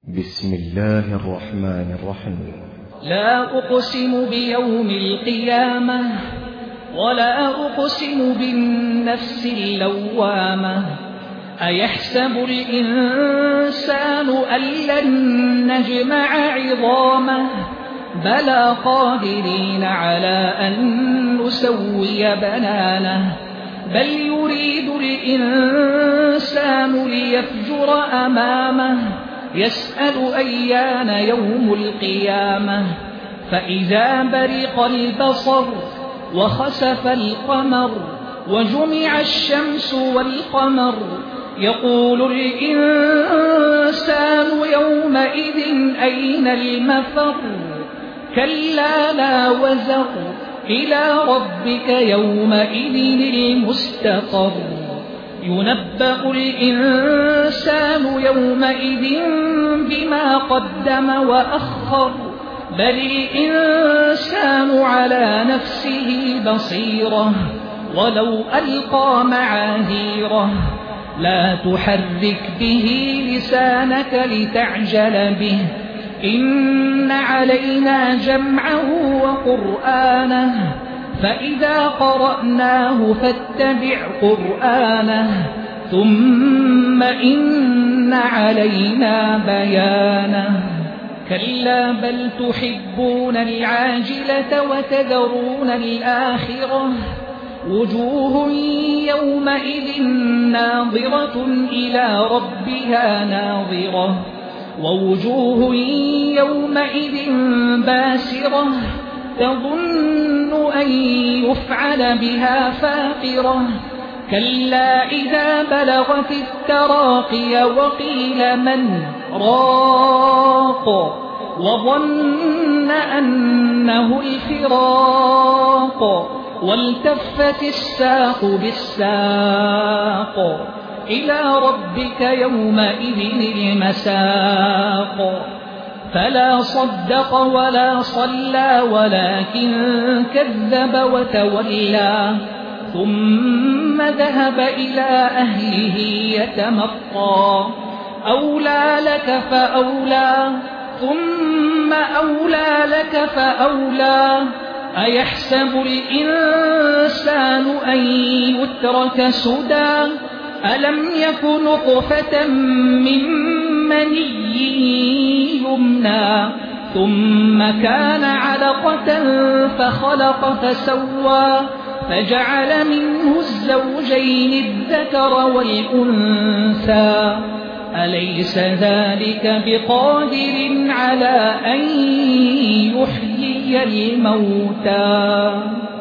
بسم الله الرحمن الرحيم. لا أقسم بيوم القيامة ولا أقسم بالنفس اللوامة. أيحسب الإنسان أن لن نجمع عظامه بلى قادرين على أن نسوي بنانه بل يريد الإنسان ليفجر أمامه يسأل أيان يوم القيامة فإذا برق البصر وخسف القمر وجمع الشمس والقمر يقول الإنسان يومئذ أين المفر كلا لا وزر إلى ربك يومئذ المستقر ينبأ الإنسان يومئذ بما قدم وأخر بل الإنسان على نفسه بصيرة ولو ألقى معاذيره لا تحرك به لسانك لتعجل به إن علينا جمعه وقرآنه فإذا قرأناه فاتبع قرآنه ثم إن علينا بيانه كلا بل تحبون العاجلة وتذرون الآخرة وجوه يومئذ ناظرة إلى ربها ناظرة ووجوه يومئذ باسرة تظن أن يفعل بها فاقرة كلا إذا بلغت التراقي وقيل من راق وظن أنه الفراق والتفت الساق بالساق إلى ربك يومئذ المساق فلا صدق ولا صلى ولكن كذب وتولى ثم ذهب إلى أهله يتمطى أولى لك فأولى ثم أولى لك فأولى أيحسب الإنسان أن يترك سدى ألم يك نطفة من مني يمنى ثم كان علقة فخلق فسوى فجعل منه الزوجين الذكر والأنثى أليس ذلك بقادر على أن يحيي الموتى